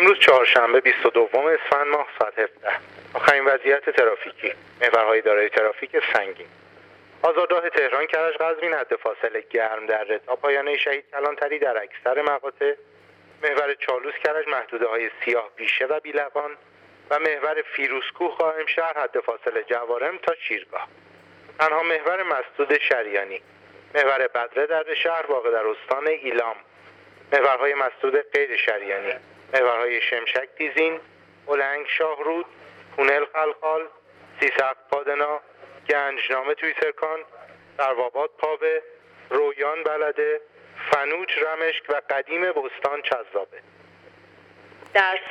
امروز چهارشنبه 22 اسفند ماه ساعت 17. آخرین وضعیت ترافیکی. محورهای اداره ترافیک سنگین. آزادراه تهران کرج قزوین حد فاصله گرم در تا پایانه شهید کلانتری در اکثر مقاطع. محور چالوس کرج محدوده‌های سیاه بیشه و بیلقان و محور فیروزکوه قائمشهر حد فاصله جوارم تا شیرگاه. تنها محور مسدود شریانی. محور بدره در شهر واقع در استان ایلام. محورهای مسدود غیر شریانی. محورهای شمشک دیزین، اولنگ شاهرود، تونل خلخال، سیسق پادنا، گنجنامه تویسرکان، درواباد پاوه، رویان بلده، فنوج رمشک و قدیم بستان چذابه. در